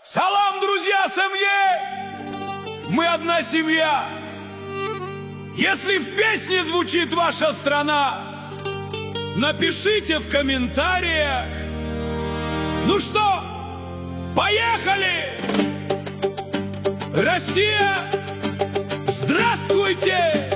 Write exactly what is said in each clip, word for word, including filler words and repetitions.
Салам, друзья, СНГ! Мы одна семья. Если в песне звучит ваша страна, напишите в комментариях. Ну что, поехали! Россия, здравствуйте!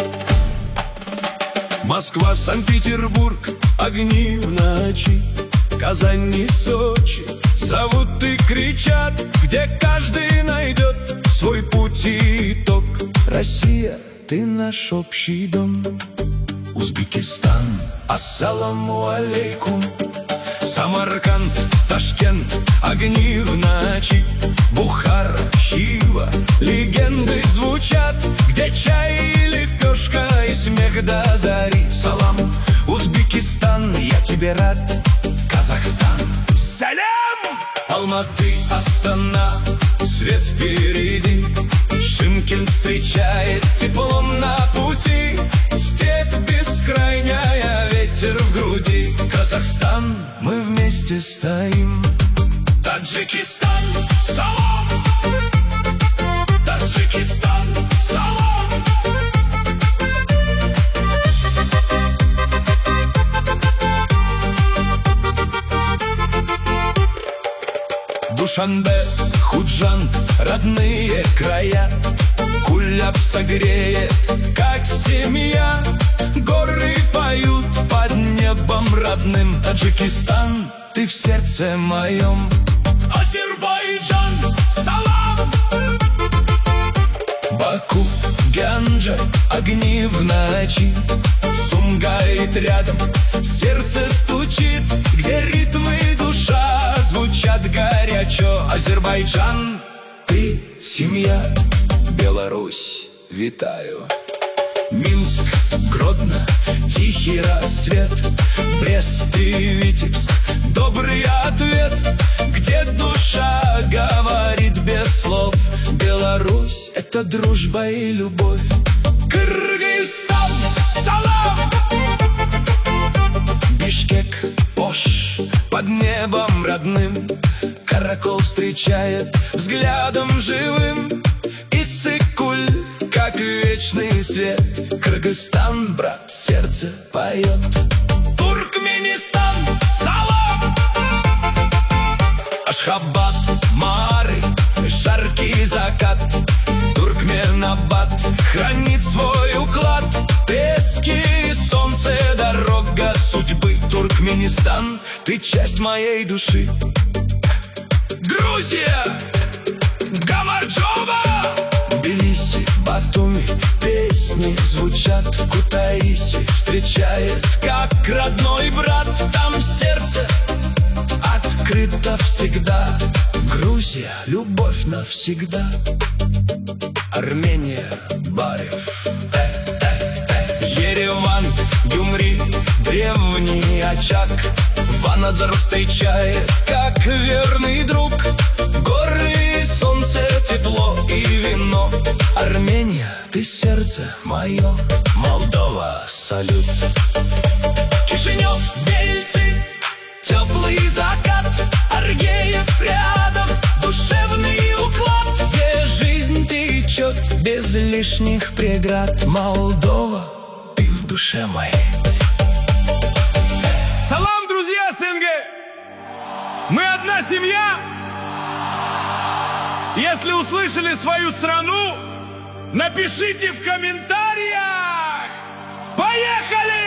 Москва, Санкт-Петербург, огни в ночи, Казань и Сочи зовут и кричат, где каждый найдет свой путь и итог. Россия, ты наш общий дом. Узбекистан, ассаламу алейкум. Самарканд, Ташкент, огни в ночи. Бухара, Хива, легенды звучат, где чай и лепешка и смех до зари. Салам, Узбекистан, я тебе рад. Казахстан, салям! Алматы, Астана, свет впереди. Шымкент встречает теплом на пути. Степь бескрайняя, ветер в груди. Казахстан, мы вместе стоим. Таджикистан, салам! Таджикистан, салам! Душанбе, Худжанд, родные края. Куляб согреет, как семья. Горы поют под небом родным. Таджикистан, ты в сердце моем. Азербайджан, салам! Баку, Ганджа, огни в ночи. Сумгайыт рядом, сердце стучит, где ритмы и душа звучат горячо. Азербайджан, ты семья. Беларусь, витаю. Минск, Гродно, тихий рассвет. Брест и Витебск, добрый ответ, где душа говорит без слов. Беларусь — это дружба и любовь. Кыргызстан, салам! Бишкек, Ош, под небом родным. Каракол встречает взглядом живым. Иссык-Куль, как вечный свет. Кыргызстан, брат, сердце поет. Туркменистан, салам! Ашхабад, Мары, жаркий закат. Туркменабад хранит свой уклад. Пески, солнце, дорога судьбы. Туркменистан, ты часть моей души. Грузия, Гамарджоба, Тбилиси, Батуми, песни звучат. Кутаиси встречает, как родной брат. Там сердце открыто всегда. Грузия, любовь навсегда. Армения, Барев, Ереван, Гюмри, древний очаг. Ванадзор встречает, как верный друг. Горы, солнце, тепло и вино. Армения, ты сердце мое. Молдова, салют. Кишинев, Бельцы, теплый закат. Аргеев рядом, душевный уклад, где жизнь течет без лишних преград. Молдова, ты в душе моей. Салам, друзья, СНГ! Мы одна семья. Если услышали свою страну, напишите в комментариях. Поехали!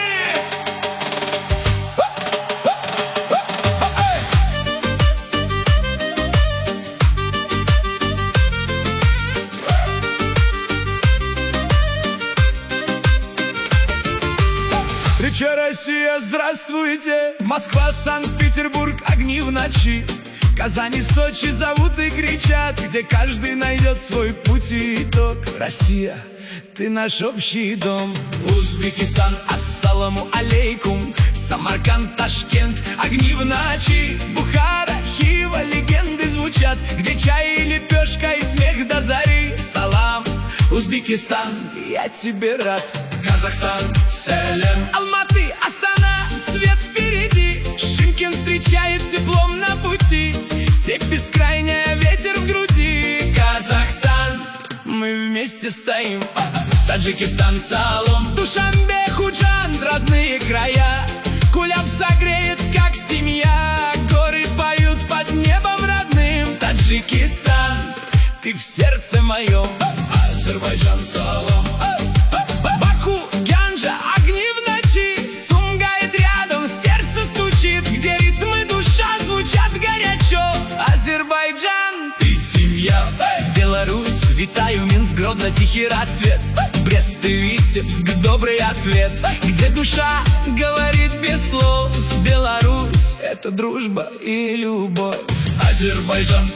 Встреча, Россия, здравствуйте! Москва, Санкт-Петербург, огни в ночи. Казань и Сочи зовут и кричат, где каждый найдет свой путь и итог. Россия, ты наш общий дом. Узбекистан, ассаламу алейкум. Самарканд, Ташкент, огни в ночи. Бухара, Хива, легенды звучат, где чай и лепешка и смех до зари. Салам, Узбекистан, я тебе рад. Казахстан, салям! Алматы, Астана, свет впереди. Шымкент встречает теплом на пути. Степь бескрайняя, ветер вместе стоим. Таджикистан, Салом, Душанбе, Худжанд, родные края. Куляб согреет, как семья. Горы поют под небом родным. Таджикистан, ты в сердце моем. Азербайджан, Салом, Баку, Ганджа, огни в ночи. Сумгает рядом, сердце стучит, где ритмы душа звучат горячо. Азербайджан, ты семья. С Беларусь, витаю, Минск, Гродно, тихий рассвет. Брест и Витебск, добрый ответ, где душа говорит без слов. Беларусь — это дружба и любовь. Азербайджан.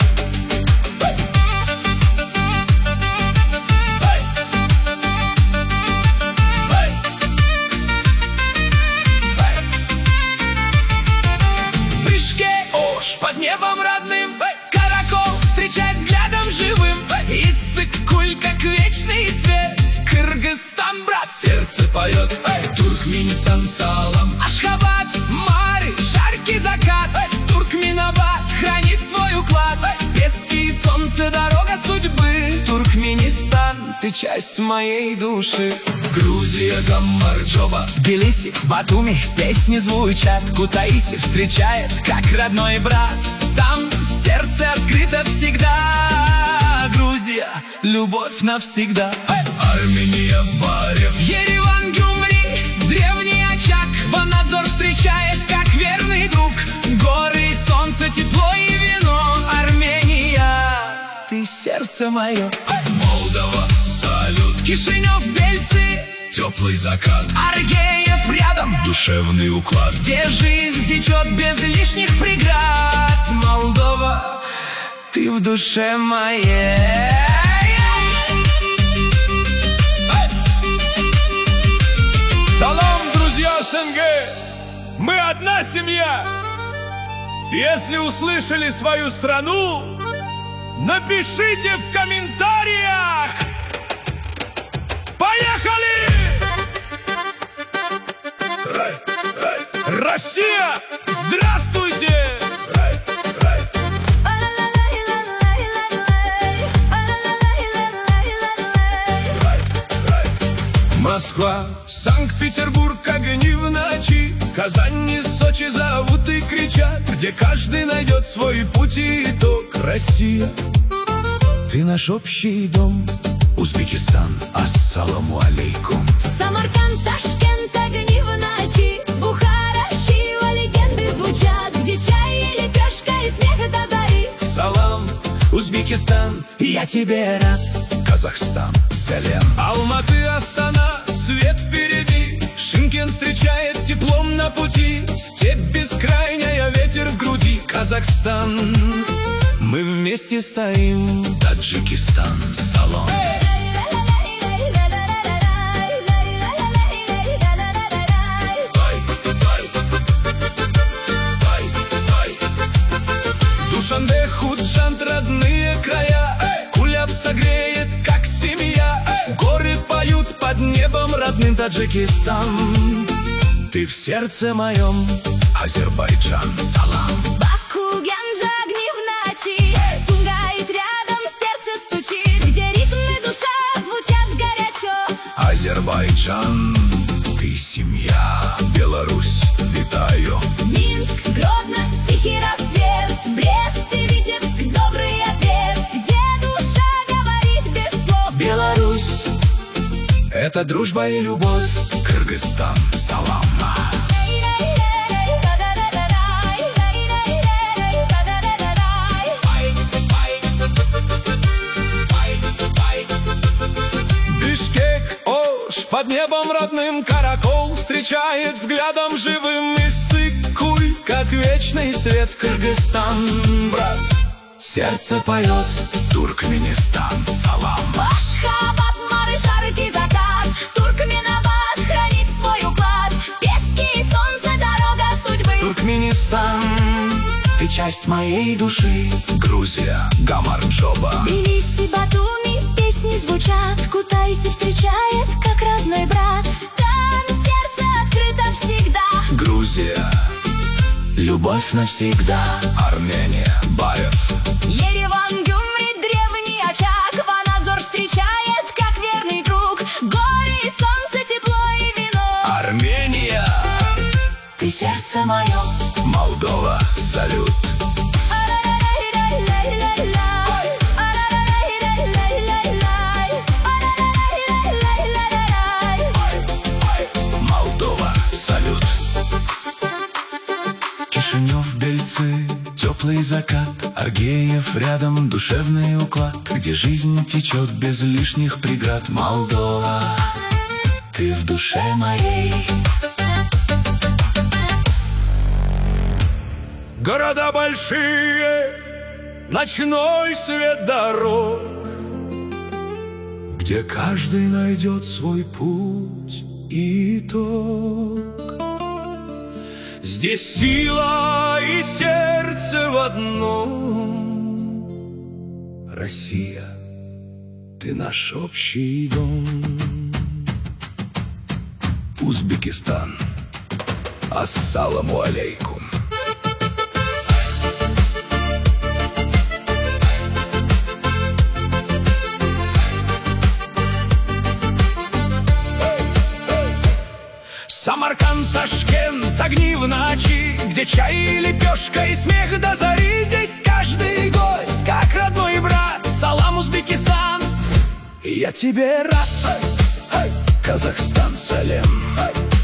Под небом родным Каракол встречать взглядом живым. Иссык-Куль, как вечный свет. Кыргызстан, брат, сердце поет. Туркменистан, Салам, Ашхабад, Мары, жаркий закат. Туркменабад хранит свой уклад. Пески и солнце, дорога судьбы. Туркменистан, ты часть моей души. Грузия, Гамарджоба, Тбилиси, Батуми, песни звучат. Кутаиси встречает, как родной брат. Там сердце открыто всегда. Грузия, любовь навсегда. Армения, Барев, Ереван, Гюмри, древний очаг. Ванадзор встречает, как верный друг. Горы, солнце, тепло и вино. Армения, ты сердце мое. Молдова, салют, Кишинев, Бельцы, теплый закат. Аргеев рядом, душевный уклад, где жизнь течет без лишних преград. Молдова, ты в душе моей. Салам, друзья СНГ! Мы одна семья! Если услышали свою страну, напишите в комментариях! Поехали! Россия, здравствуйте! Москва, Санкт-Петербург, огни в ночи. Казань и Сочи зовут и кричат, где каждый найдет свой путь и итог. Россия, ты наш общий дом. Узбекистан, ассаламу алейкум. Самарканд, Ташкент, огни в ночи. Бухара, Хива, легенды звучат, где чай и лепешка и смех до зари. Салам, Узбекистан, я тебе рад. Казахстан, салям. Алматы, Астана, свет впереди. Шымкент встречает теплом на пути. Степь бескрайняя, ветер в груди. Казахстан, мы вместе стоим. Таджикистан, салам. Душанбе, Худжанд, родные края. Куляб согреет, как семья. Горы поют под небом родным. Таджикистан, ты в сердце моем. Азербайджан, салам. Баку, Ганджа, огни в ночи. Сумгает рядом, сердце стучит, где ритмы душа звучат горячо. Азербайджан, ты семья. Беларусь, витаю. Минск, Гродно, тихий рассвет. Брест и Витебск, добрый ответ, где душа говорит без слов. Беларусь, это дружба и любовь. Кыргызстан, салам. Бишкек, Ош, под небом родным. Каракол встречает взглядом живым. Иссык-Куль, как вечный свет. Кыргызстан, брат, сердце поет. Туркменистан, салам. Ашхабад, Мары, жаркий закат. Туркменабад хранит свой уклад. Пески и солнце, дорога судьбы. Туркменистан, ты часть моей души. Грузия, Гамарджоба. Тбилиси, Батуми, песни звучат. Кутаиси встречает, как родной брат. Там сердце открыто всегда. Грузия, любовь навсегда. Армения, Барев, Ереван, Гюмри, древний очаг. Ванадзор встречает, сердце мое. Молдова, салют. Молдова, салют. Кишинев, Бельцы, теплый закат, Аргеев рядом, душевный уклад, где жизнь течет без лишних преград. Молдова, ты в душе моей. Города большие, ночной свет дорог, где каждый найдет свой путь и итог. здесь сила и сердце в одном. Россия, ты наш общий дом. Узбекистан, ассаламу алейкум. Самарканд, Ташкент, огни в ночи, где чай и лепешка и смех до зари. Здесь каждый гость, как родной брат. Салам, Узбекистан, Я тебе рад, Казахстан, салем.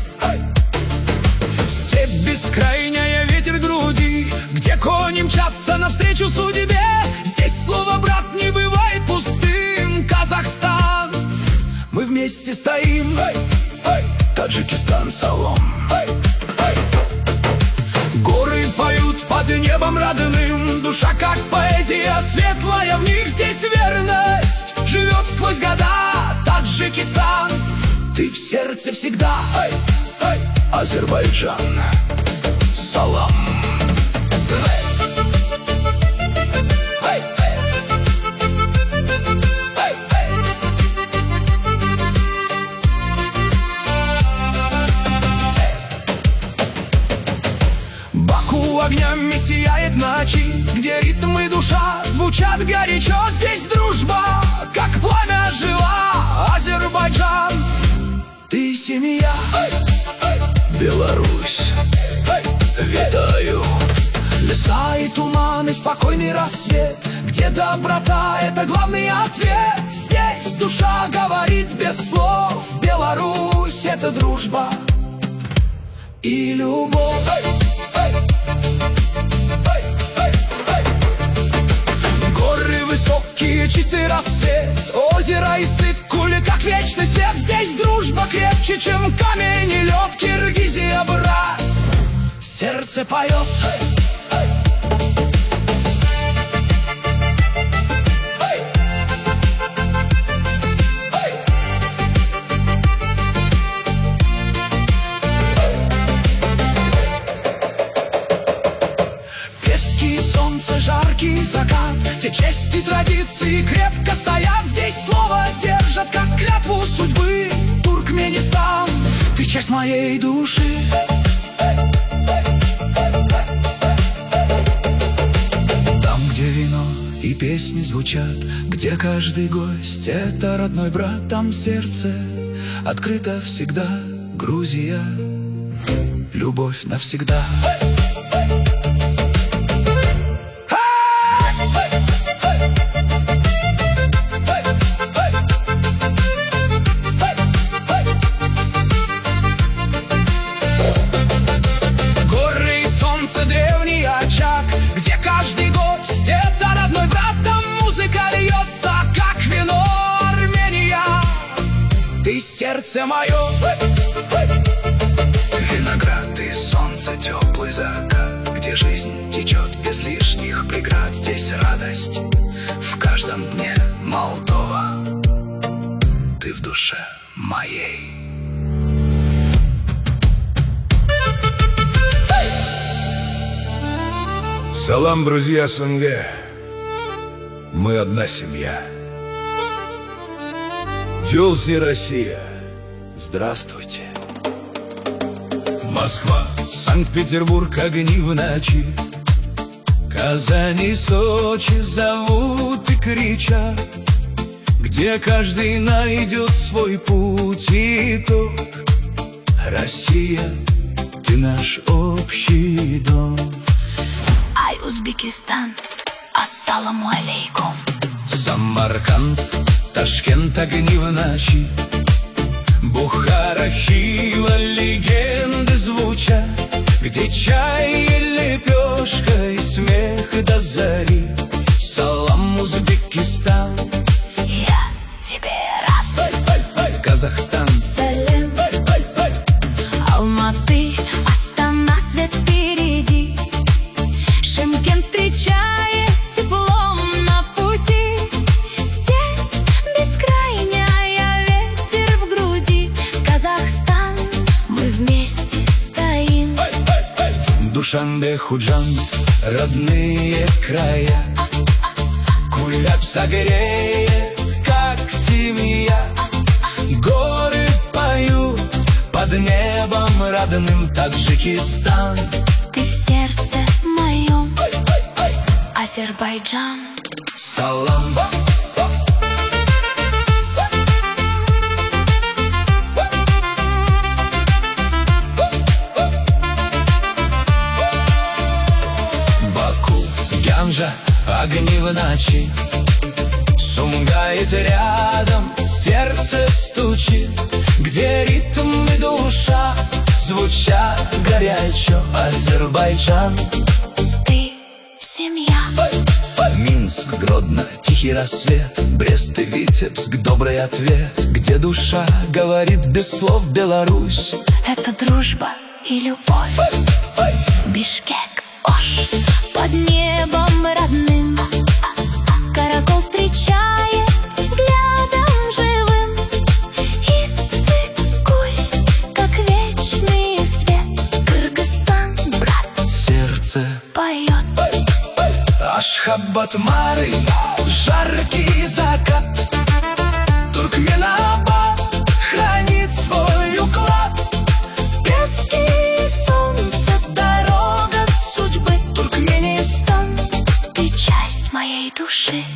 степь бескрайняя, ветер груди, где кони мчатся навстречу судьбе. Здесь слово «брат» не бывает пустым. Казахстан, Мы вместе стоим. Таджикистан, салом. горы поют под небом родным. Душа как поэзия, светлая в них. Здесь верность живет сквозь года. Таджикистан, Ты в сердце всегда. Азербайджан, салам. Баку огнями сияет ночи, где ритм и душа звучат горячо. Здесь дружба, как пламя, жива. Азербайджан, Ты семья. Беларусь, витаю. леса и туманы, спокойный рассвет, где доброта — это главный ответ. Здесь душа говорит без слов. Беларусь — это дружба и любовь. Горы высокие, чистый рассвет, озеро и Иссык-Куль, как вечный свет. Здесь дружба крепче, чем камень и лед. Киргизия, брат, сердце поет. Пески, солнце, жаркий закат, где честь и традиции крепко стоят. Здесь слово держат, как клятву судьбы. Туркменистан, ты часть моей души. Там, где вино и песни звучат, где каждый гость — это родной брат. Там сердце открыто всегда. Грузия, любовь навсегда. Горы и солнце, древний очаг, где каждый гость — это родной брат. Там музыка льется, как вино. Армения, ты сердце мое. Виноград и солнце, теплый закат, где жизнь течет без лишних преград. Здесь радость в каждом дне. Молдова, ты в душе моей. Салам, друзья СНГ, мы одна семья. Тюлси, Россия, Здравствуйте. Москва, Санкт-Петербург, огни в ночи. Казань и Сочи зовут и кричат, где каждый найдет свой путь и итог. Россия, ты ты наш общий дом. Ай, Узбекистан, ассаламу алейкум. Самарканд, Ташкент, огни в ночи, Бухара, Хива, легенды звучат, где чай и лепешка, и смех до зари. Салам, Узбекистан, Я тебе рад. Казахстан, Салем, Алматы, Астана, свет впереди. Шымкент встречает теплом на пути. Степь бескрайняя, ветер в груди. Казахстан, мы вместе стоим. Душанбе, Худжанд, родные края. Куляб согреет, как семья. Горы поют под небом родным. Таджикистан, Ты в сердце моем. Азербайджан, салам. Баку, Ганжа, огни в ночи. Сумгает рядом, сердце стучит, где ритм и душа звучат горячо. Азербайджан, ты семья. Минск, Гродно, тихий рассвет, Брест и Витебск, добрый ответ, где душа говорит без слов. Беларусь, Это дружба и любовь. Бишкек, Ош, под небом родным. Каракол встречает взглядом живым. Иссык-Куль, как вечный свет. Кыргызстан, брат, сердце поет. Ашхабад, Мары, жаркий закат. Туркменабад хранит свой уклад. Пески и солнце, дорога судьбы. Туркменистан, Ты часть моей души.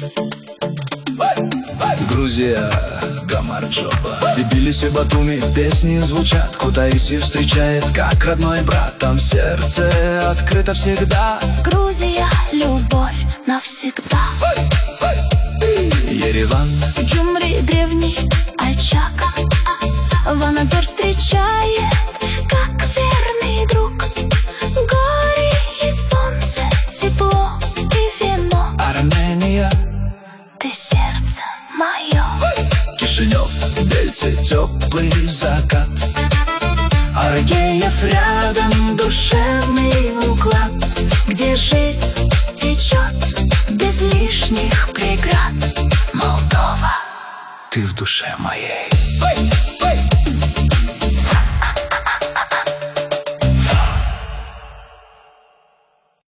Грузия, Гамарджоба, Тбилиси, Батуми, песни звучат. Кутаиси встречает, как родной брат. Там сердце открыто всегда. Грузия, любовь навсегда. Ереван, Джумри, древний очаг. Ванадзор встречает, как верный друг. Горе и солнце, тепло и вино. Армения, Ты сердце мое. Кишинев, Бельцы, теплый закат. Аргеев рядом, душевный уклад, где жизнь течет без лишних преград. Молдова, Ты в душе моей.